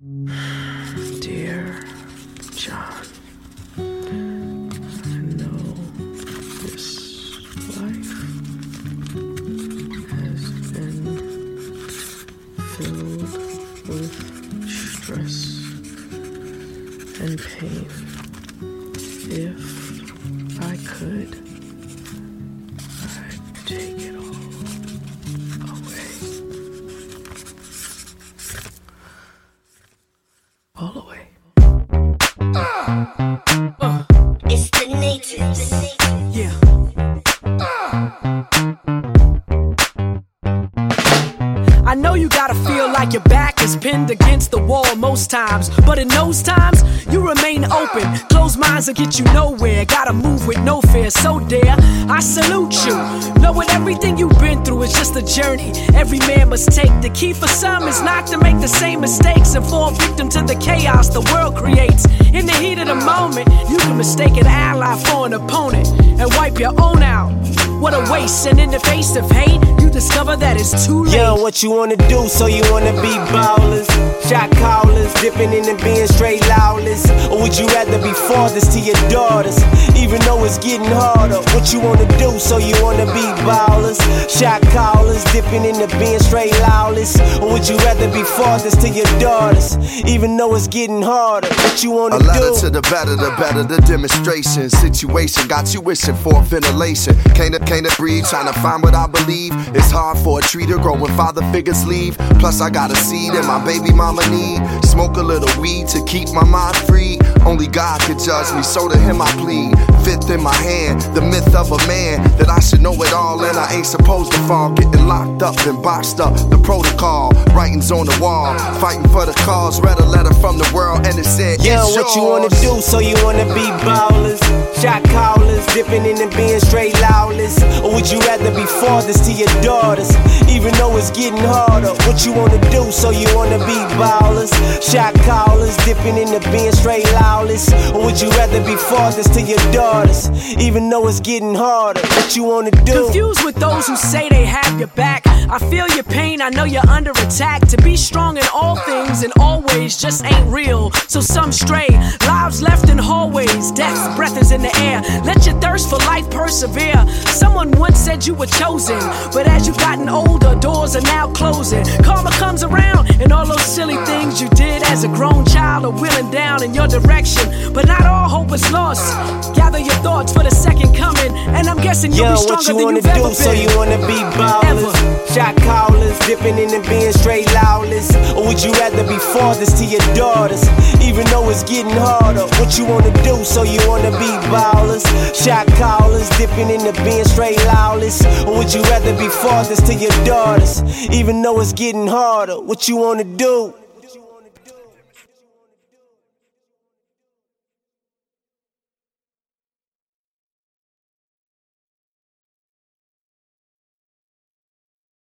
Dear John, I know this life has been filled with stress and pain. If I could, I'd take it all away. All away. It's the natives. Yeah. I know you gotta feel like your back is pinned against the wall most times, but in those times, you remain open. Closed minds will get you nowhere. Gotta move with no fear, so dare I salute you. Knowing everything you've been through is just a journey every man must take. The key for some is not to make the same mistakes and fall victim to the chaos the world creates. In the heat of the moment, you can mistake an ally for an opponent and wipe your own out. What a waste, and in the face of hate, you discover that it's too late. Yeah, what you wanna do, so you wanna be ballers, shot callers, dipping in and being straight lawless. Or would you rather be fathers to your daughters, even though it's getting harder? What you wanna do, so you wanna be ballers, shot callers, dipping in and being straight lawless. Or would you rather be fathers to your daughters, even though it's getting harder? What you wanna do? A letter to the better, the demonstration. Situation got you wishing for ventilation. Can't breathe, trying to find what I believe. It's hard for a tree to grow when father figures leave. Plus I got a seed and my baby mama need. Smoke a little weed to keep my mind free. Only God could judge me, so to him I plead. Fifth in my hand, the myth of a man, that I should know it all and I ain't supposed to fall. Getting locked up and boxed up, the protocol. Writings on the wall, fighting for the cause. Read a letter from the world and it said, yeah, it's what yours. you wanna do, so you wanna be ballers, shot callers, dipping in and being straight lawless. Or would you rather be fathers to your daughters, even though it's getting harder? What you wanna do, so you wanna be ballers, shot callers, dipping in and being straight lawless. Or would you rather be fathers to your daughters, even though it's getting harder? What you wanna do? Confused with those who say they have your back. I feel your pain, I know you're under attack. To be strong in all things and always just ain't real. So some stray, lives left in hallways. Death's breath is in the air. Let your thirst for life persevere. Someone once said you were chosen, but as you've gotten older, doors are now closing. Karma comes around, and all those silly things you did as a grown child are wheeling down in your direction. But not all hope is lost. Gather your thoughts for the second coming, and I'm guessing you'll be stronger than you've ever been. So you wanna be ballers, shot callers, dipping in and being straight lawless. Or would you rather be fathers to your daughters, even though it's getting harder? What you wanna do, so you wanna be ballers, shot callers, dipping in and being straight lawless. Or would you rather be fathers to your daughters, even though it's getting harder? What you wanna do?